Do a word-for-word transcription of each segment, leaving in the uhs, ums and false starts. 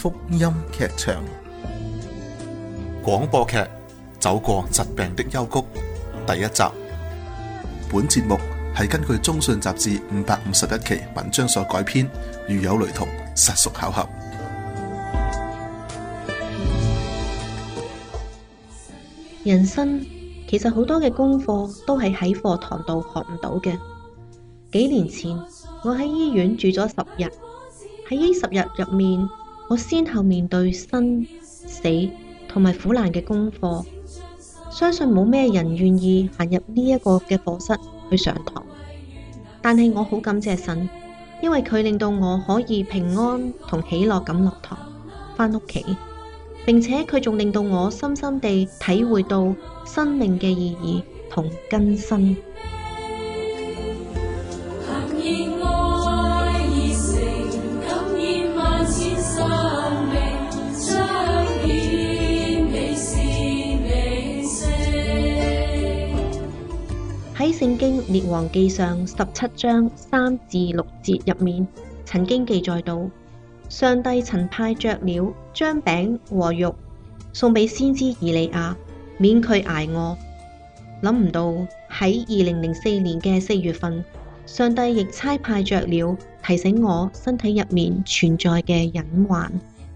福音劇場廣播劇《走過疾病的幽谷》第一集。本節目係根據中信雜誌五百五十一期文章所改編，如有雷同，實屬巧合。 人生其實好多嘅功課都係喺課堂度學唔到嘅。幾年前我喺醫院住咗十日，喺呢十日入面，我先後面對生死同埋苦難嘅功課。相信冇咩人願意行入呢一個嘅課室去上堂，但係我好感謝神，因為佢令到我可以平安同喜樂咁落堂返屋企，並且佢仲令到我深深地體會到生命嘅意義同更新。喺聖經列王記上十七章三至六節入面，曾經記載到，上帝曾派雀鳥將餅和肉送俾先知以利亞，免佢挨餓。諗唔到喺二零零四年嘅四月份，上帝亦差派雀鳥提醒我身體入面存在嘅隱患。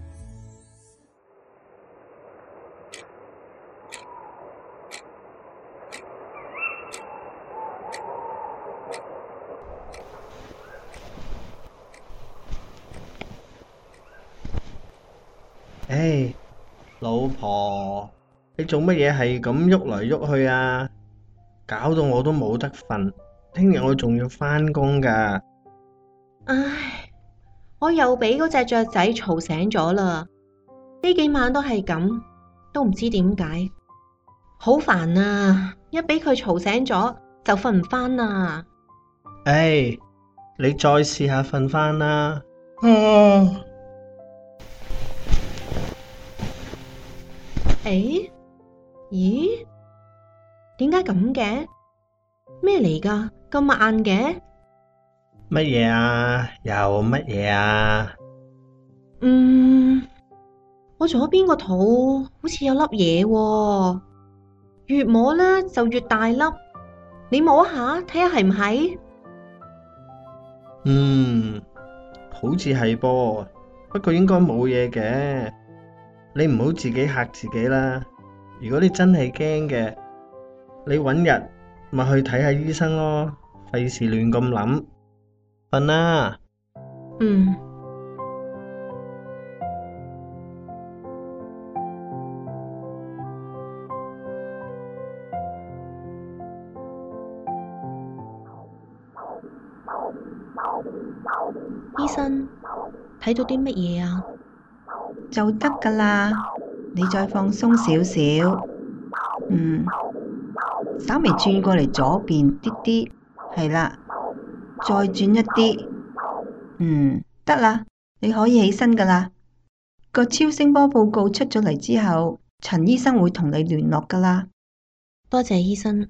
唉、hey，老婆，你做乜嘢係咁喐來喐去啊？搞到我都冇得瞓，聽日我仲要返工㗎。 唉，我又俾嗰隻雀仔嘈醒咗啦，呢幾晚都係咁，都唔知點解，好煩啊！一俾佢嘈醒咗就瞓唔返啦。 唉、hey，你再試下瞓返啦。啊誒，咦？點解咁嘅？咩嚟㗎？咁慢嘅？ 乜嘢啊？又乜嘢啊？ 嗯，我左邊個肚好似有粒嘢喎，越摸咧就越大粒。你摸下睇下係唔係？ 嗯，好似係噃，不過應該冇嘢嘅。你唔好自己嚇自己啦。如果你真係驚嘅，你搵日咪去睇下醫生咯，費事亂咁諗。瞓啦。 嗯。醫生，睇到啲乜嘢啊？ 就得㗎啦，你再放鬆少少，嗯，稍微轉過嚟左邊啲啲，係啦，再轉一啲，嗯，得啦，你可以起身㗎啦。個超聲波報告出咗嚟之後，陳醫生會同你聯絡㗎啦。 多謝醫生。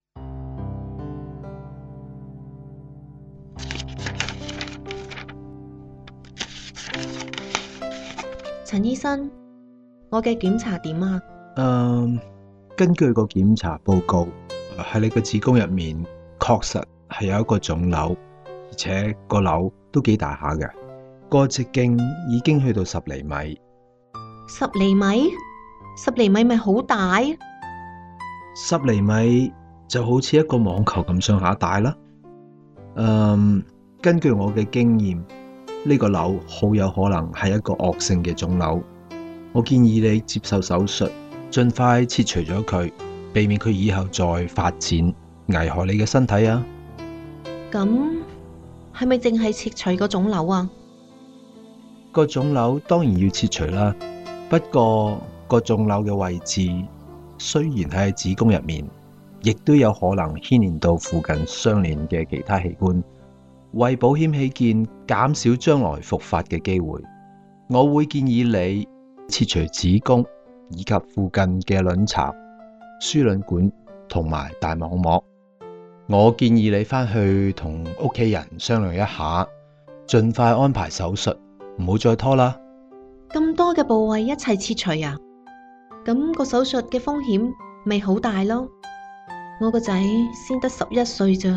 陳醫生，我嘅檢查點啊？ 嗯，根據個檢查報告，喺你個子宮入面確實係有一個腫瘤，而且個瘤都幾大下嘅，個直徑已經去到十厘米。 十厘米？十厘米咪好大？ 十厘米就好似一個網球咁上下大啦。嗯，根據我嘅經驗，呢個瘤好有可能係一個惡性嘅腫瘤，我建議你接受手術，盡快切除咗佢，避免佢以後再發展，危害你嘅身體啊。 咁係咪淨係切除個腫瘤啊？ 個腫瘤當然要切除啦，不過個腫瘤嘅位置雖然喺子宮入面，亦都有可能牽連到附近相連嘅其他器官。為保險起見，減少將來復發嘅機會，我會建議你切除子宮以及附近嘅卵巢、輸卵管同埋大網膜。我建議你返去同屋企人商量一下，盡快安排手術，唔好再拖啦。 咁多嘅部位一齊切除啊？咁個手術嘅風險咪好大咯？我個仔先得十一歲咋。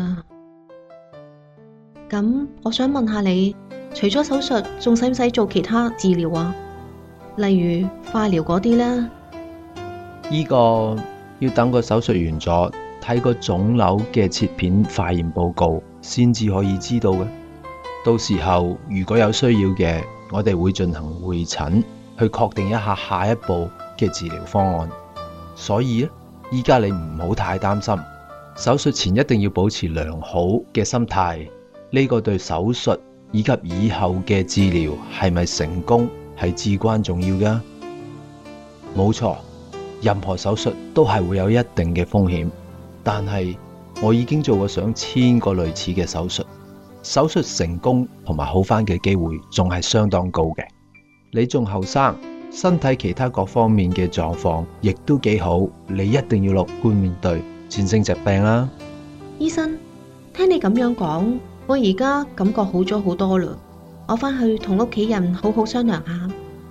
咁我想問下你，除咗手術，仲使唔使做其他治療啊？例如化療嗰啲呢？ 呢個要等個手術完咗，睇個腫瘤嘅切片化驗報告先至可以知道嘅。到時候如果有需要嘅，我哋會進行會診，去確定一下下一步嘅治療方案。所以咧，依家你唔好太擔心，手術前一定要保持良好嘅心態。呢個對手術以及以後嘅治療係咪成功係至關重要噶。冇錯，任何手術都係會有一定嘅風險，但係我已經做過上千個類似嘅手術，手術成功同埋好返嘅機會仲係相當高嘅。你仲後生，身體其他各方面嘅狀況亦都幾好，你一定要樂觀面對，戰勝疾病啦。 醫生，聽你咁樣講，我而家感覺好咗好多啦。我返去同屋企人好好商量下。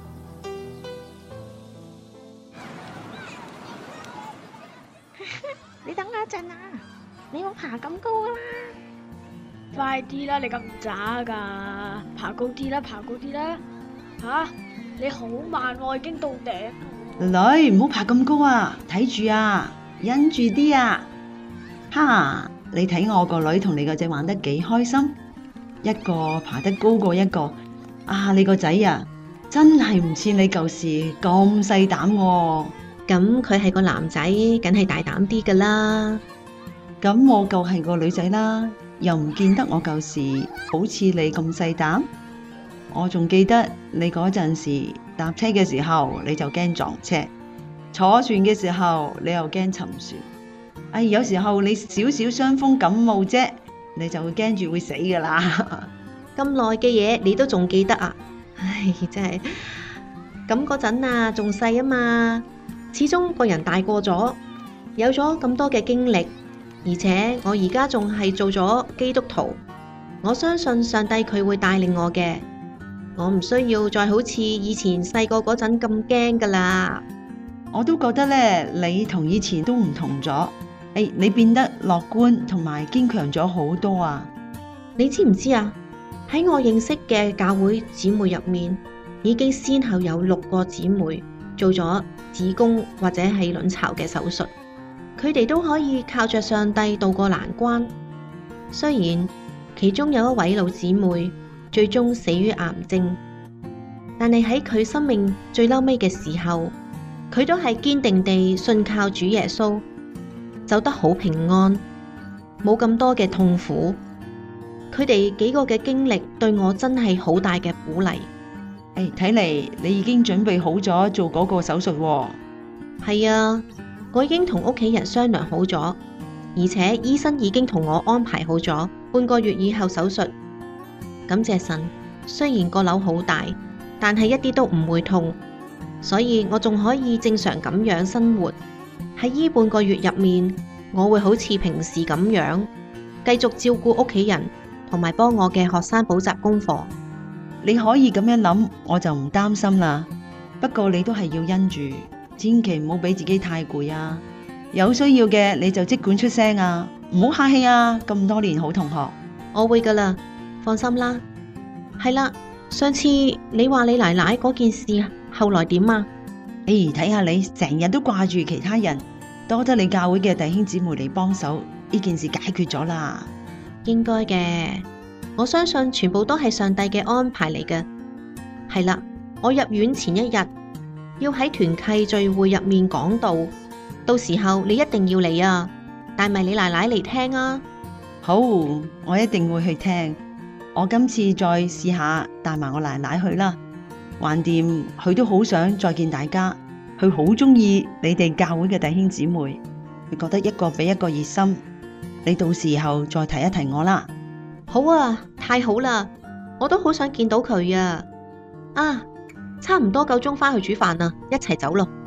你等我一陣啊！你冇爬咁高啊嘛！ 快啲啦！你咁渣噶，爬高啲啦，爬高啲啦！吓、啊，你好慢喎，已經到頂。 女，唔好爬咁高啊！睇住啊，忍住啲啊！哈，你睇我個女同你個仔玩得幾開心，一個爬得高過一個。啊，你個仔啊，真係唔似你舊時咁細膽喎。 咁佢係個男仔，梗係大膽啲噶啦。 咁我舊係個女仔啦，又唔見得我舊時好似你咁細膽。我仲記得你嗰陣時搭車嘅時候，你就驚撞車；坐船嘅時候，你又驚沉船。哎，有時候你少少傷風感冒啫，你就會驚住會死噶啦。 咁耐嘅嘢你都仲記得啊？唉，真係。咁嗰陣啊，仲細啊嘛。始終個人大過咗，有咗咁多嘅經歷，而且我而家仲係做咗基督徒，我相信上帝佢會帶領我嘅，我唔需要再好似以前細個嗰陣咁驚噶啦。 我都覺得咧，你同以前都唔同咗，誒，你變得樂觀同埋堅強咗好多啊！ 你知唔知啊？喺我認識嘅教會姊妹入面，已經先後有六個姊妹做咗子宮或者係卵巢嘅手術，佢哋都可以靠着上帝渡過難關。雖然其中有一位老姊妹最終死於癌症，但係喺佢生命最嬲尾嘅時候，佢都係堅定地信靠主耶穌，走得好平安，冇咁多嘅痛苦。佢哋幾個嘅經歷對我真係好大嘅鼓勵。 誒，睇嚟你已經準備好咗做嗰個手術喎。 係啊，我已經同屋企人商量好咗，而且醫生已經同我安排好咗半個月以後手術。感謝神，雖然個瘤好大，但係一啲都唔會痛，所以我仲可以正常咁樣生活。喺呢半個月入面，我會好似平時咁樣繼續照顧屋企人，同埋幫我嘅學生補習功課。 你可以咁樣諗，我就唔擔心啦。不過你都係要因住，千祈唔好俾自己太攰啊。有需要嘅你就即管出聲啊，唔好客氣啊。咁多年好同學， 我會噶啦，放心啦。係啦，上次你話你奶奶嗰件事後來點啊？ 誒，睇下你成日都掛住其他人，多得你教會嘅弟兄姊妹嚟幫手，呢件事解決咗啦。 應該嘅。我相信全部都係上帝嘅安排嚟嘅。係啦，我入院前一日要喺團契聚會入面講道，到時候你一定要嚟啊，帶埋你奶奶嚟聽啊。 好，我一定會去聽。我今次再試下帶埋我奶奶去啦，橫掂佢都好想再見大家，佢好鍾意你哋教會嘅弟兄姊妹，佢覺得一個比一個熱心。你到時候再提一提我啦。 好啊，太好啦，我都好想見到佢啊！啊，差唔多夠鐘返去煮飯啦，一齊走咯。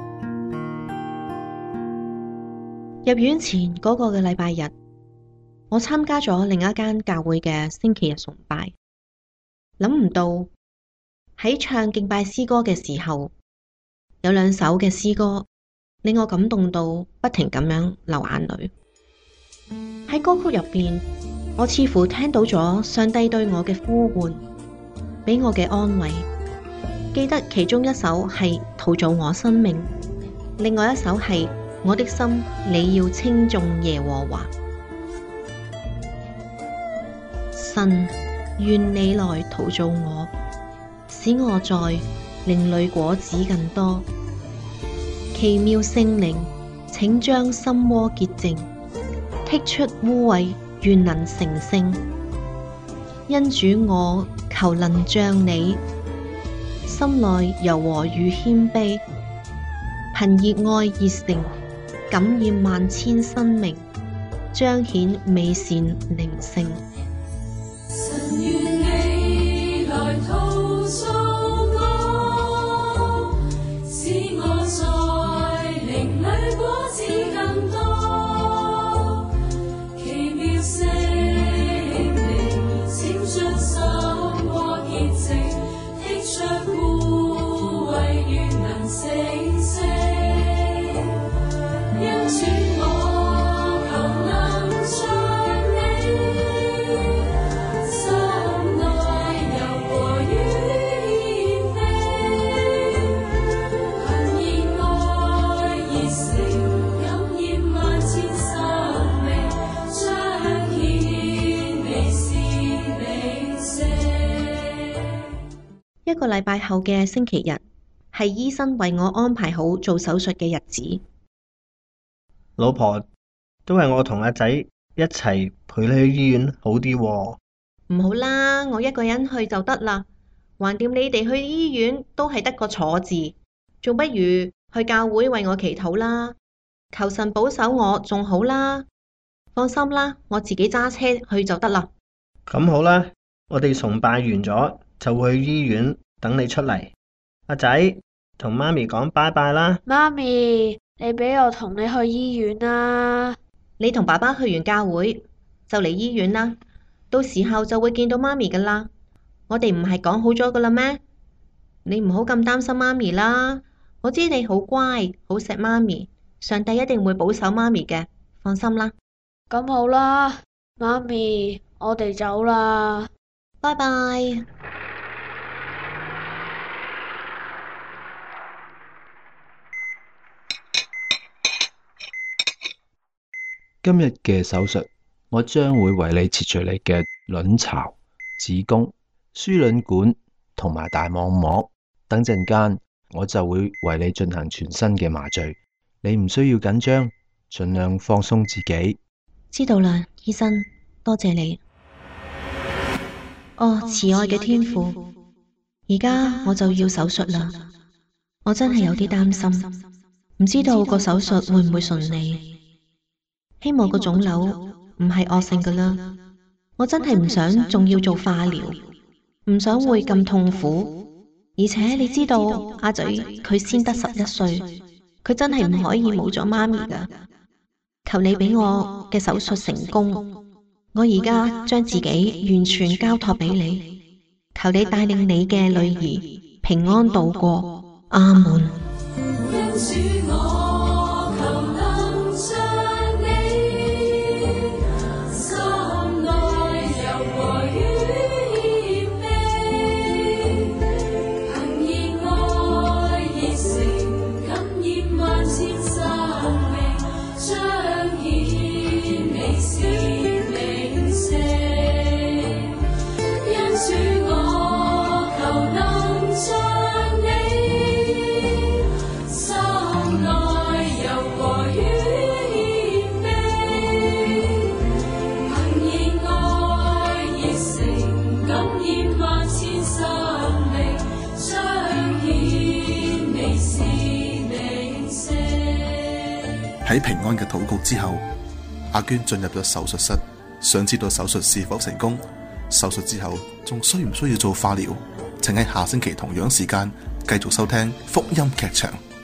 入院前嗰個嘅禮拜日， 我參加咗另一間教會嘅星期日崇拜，諗唔到喺唱敬拜詩歌嘅時候，有兩首嘅詩歌令我感動到不停咁樣流眼淚。喺歌曲入邊，我似乎聽到咗上帝對我嘅呼喚，俾我嘅安慰。記得其中一首係陶造我生命，另外一首係我的心你要稱頌耶和華。神，願你來陶造我，使我在靈裡果子更多。奇妙聖靈，請將心窩潔淨，剔出污穢，願能成聖。因主我求能像你，心內柔和與謙卑，憑熱愛熱誠感染萬千生命，彰顯美善靈性。 神願你來陶造我，使我在靈裡果子更多。奇妙聖靈，請將心窩潔淨，剔出污穢，願能成聖。因主我求能像你，心內柔和與謙卑，憑熱愛熱誠感染萬千生命，彰顯美善靈性。 一個禮拜後嘅星期日，係醫生為我安排好做手術嘅日子。 老婆，都係我同阿仔一齊陪你去醫院好啲喎。 唔好啦，我一個人去就得啦。橫掂你哋去醫院都係得個坐字，仲不如去教會為我祈禱啦，求神保守我仲好啦。放心啦，我自己揸車去就得啦。 咁好啦，我哋崇拜完咗就會去醫院等你出嚟。阿仔，同媽咪講拜拜啦。 媽咪，你俾我同你去醫院啦。 你同爸爸去完教會就嚟醫院啦，到時候就會見到媽咪噶啦。我哋唔係講好咗噶啦咩？你唔好咁擔心媽咪啦，我知你好乖，好錫媽咪，上帝一定會保守媽咪嘅，放心啦。 咁好啦，媽咪，我哋走啦， 拜拜。 今日嘅手術，我將會為你切除你嘅卵巢、子宮、輸卵管同埋大網膜。等陣間，我就會為你進行全身嘅麻醉。你唔需要緊張，盡量放鬆自己。 知道啦，醫生，多謝你。哦，慈愛嘅天父，而家我就要手術啦。我真係有啲擔心，唔知道個手術會唔會順利。希望個腫瘤唔係惡性噶啦，我真係唔想仲要做化療，唔想會咁痛苦。而且你知道阿仔佢先得十一歲，佢真係唔可以冇咗媽咪噶。求你俾我嘅手術成功，我而家將自己完全交託俾你，求你帶領你嘅女兒平安度過。阿門。 喺平安嘅禱告之後，阿娟進入咗手術室，想知道手術是否成功，手術之後仲需唔需要做化療？請喺下星期同樣時間繼續收聽福音劇場。